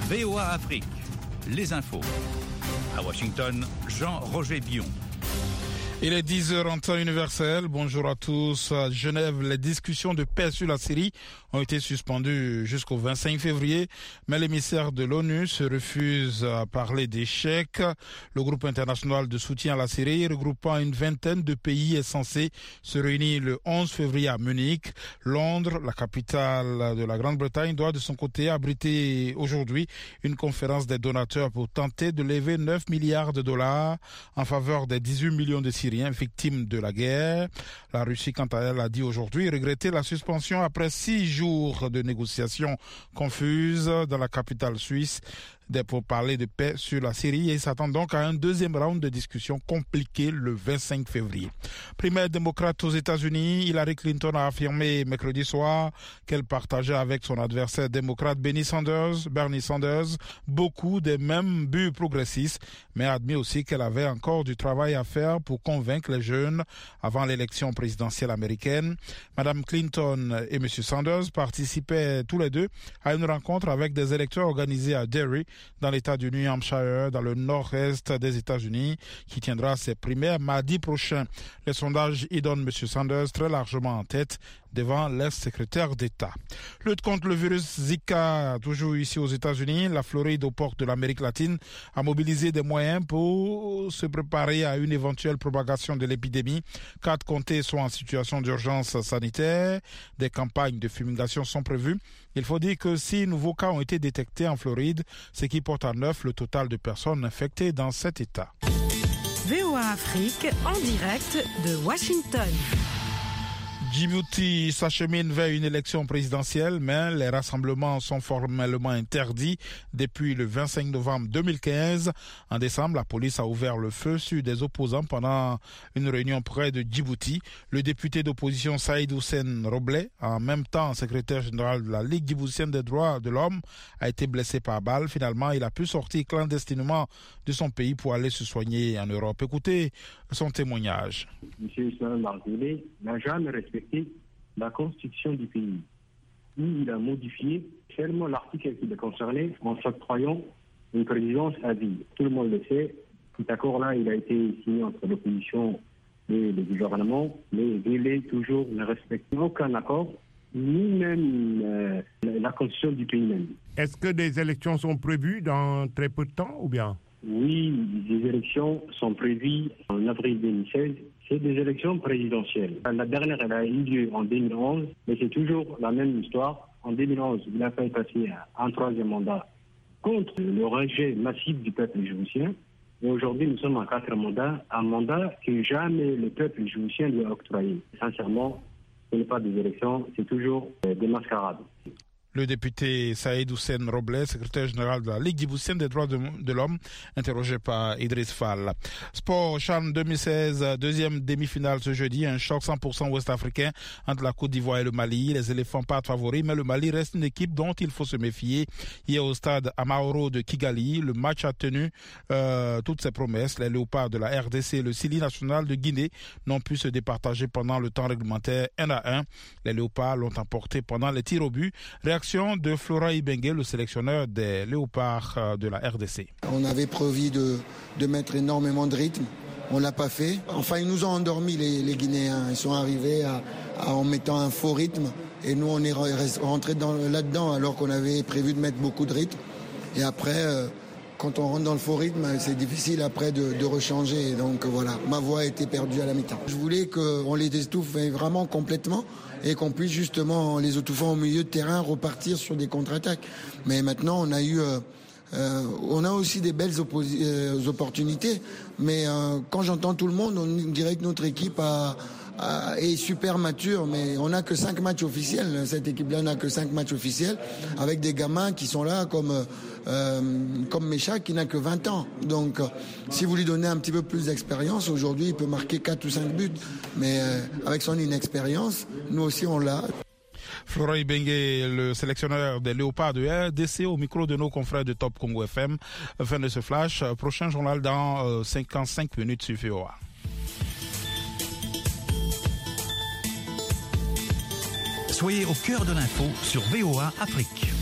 VOA Afrique, les infos. À Washington, Jean-Roger Bion. Il est 10h en temps universel. Bonjour à tous. À Genève, les discussions de paix sur la Syrie ont été suspendues jusqu'au 25 février, mais l'émissaire de l'ONU se refuse à parler d'échec. Le groupe international de soutien à la Syrie, regroupant une vingtaine de pays, est censé se réunir le 11 février à Munich. Londres, la capitale de la Grande-Bretagne, doit de son côté abriter aujourd'hui une conférence des donateurs pour tenter de lever 9 milliards de dollars en faveur des 18 millions de Syriens victimes de la guerre. La Russie, quant à elle, a dit aujourd'hui regretter la suspension après 6 jours de négociations confuses dans la capitale suisse pour parler de paix sur la Syrie et s'attend donc à un deuxième round de discussion compliqué le 25 février. Primaire démocrate aux États-Unis, Hillary Clinton a affirmé mercredi soir qu'elle partageait avec son adversaire démocrate Bernie Sanders beaucoup des mêmes buts progressistes, mais a admis aussi qu'elle avait encore du travail à faire pour convaincre les jeunes avant l'élection présidentielle américaine. Madame Clinton et Monsieur Sanders participaient tous les deux à une rencontre avec des électeurs organisés à Derry, dans l'État du New Hampshire, dans le nord-est des États-Unis, qui tiendra ses primaires mardi prochain. Les sondages y donnent M. Sanders très largement en tête devant l'ex-secrétaire d'État. Lutte contre le virus Zika, toujours ici aux États-Unis. La Floride, aux portes de l'Amérique latine, a mobilisé des moyens pour se préparer à une éventuelle propagation de l'épidémie. 4 comtés sont en situation d'urgence sanitaire. Des campagnes de fumigation sont prévues. Il faut dire que 6 nouveaux cas ont été détectés en Floride, ce qui porte à 9 le total de personnes infectées dans cet État. VOA Afrique, en direct de Washington. Djibouti s'achemine vers une élection présidentielle, mais les rassemblements sont formellement interdits depuis le 25 novembre 2015. En décembre, la police a ouvert le feu sur des opposants pendant une réunion près de Djibouti. Le député d'opposition Saïd Hussein Robleh, en même temps secrétaire général de la Ligue djiboutienne des droits de l'homme, a été blessé par balle. Finalement, il a pu sortir clandestinement de son pays pour aller se soigner en Europe. Écoutez son témoignage. M. Ismaël Margoulé n'a jamais respecté la constitution du pays. Il a modifié seulement l'article qui le concernait en s'octroyant une présidence à vie. Tout le monde le sait. Cet accord-là, il a été signé entre l'opposition et le gouvernement, mais il toujours ne respecte aucun accord, ni même la constitution du pays même. Est-ce que des élections sont prévues dans très peu de temps ou bien? Oui, des élections sont prévues en avril 2016. C'est des élections présidentielles. La dernière, elle a eu lieu en 2011, mais c'est toujours la même histoire. En 2011, il a fait passer un 3e mandat contre le rejet massif du peuple djiboutien. Et aujourd'hui, nous sommes en 4 mandats, un mandat que jamais le peuple djiboutien lui a octroyé. Sincèrement, ce n'est pas des élections, c'est toujours des mascarades. Le député Saïd Hussein Robleh, secrétaire général de la Ligue djiboutienne des droits de l'homme, interrogé par Idriss Fall. Sport, CHAN 2016, deuxième demi-finale ce jeudi, un choc 100% ouest-africain entre la Côte d'Ivoire et le Mali. Les éléphants partent favoris, mais le Mali reste une équipe dont il faut se méfier. Hier au stade Amahoro de Kigali, le match a tenu toutes ses promesses. Les léopards de la RDC et le Sili national de Guinée n'ont pu se départager pendant le temps réglementaire 1-1. Les léopards l'ont emporté pendant les tirs au but. Réaction de Florent Ibenge, le sélectionneur des léopards de la RDC. On avait prévu de mettre énormément de rythme. On ne l'a pas fait. Enfin, ils nous ont endormis, les Guinéens. Ils sont arrivés en mettant un faux rythme. Et nous, on est rentrés là-dedans alors qu'on avait prévu de mettre beaucoup de rythme. Et après, quand on rentre dans le faux rythme, c'est difficile après de rechanger. Donc voilà, ma voix a été perdue à la mi-temps. Je voulais qu'on les étouffe vraiment complètement et qu'on puisse justement, les étouffant au milieu de terrain, repartir sur des contre-attaques. Mais maintenant, on a aussi des belles opportunités. Mais quand j'entends tout le monde, on dirait que notre équipe est super mature, mais on n'a que 5 matchs officiels. Cette équipe-là n'a que 5 matchs officiels, avec des gamins qui sont là comme Mécha qui n'a que 20 ans. Donc si vous lui donnez un petit peu plus d'expérience, aujourd'hui il peut marquer 4 ou 5 buts, mais avec son inexpérience, nous aussi on l'a. Florent Ibenge, le sélectionneur des Léopards de RDC, au micro de nos confrères de Top Congo FM. Fin de ce flash. Prochain journal dans 55 minutes sur VOA. Soyez au cœur de l'info sur VOA Afrique.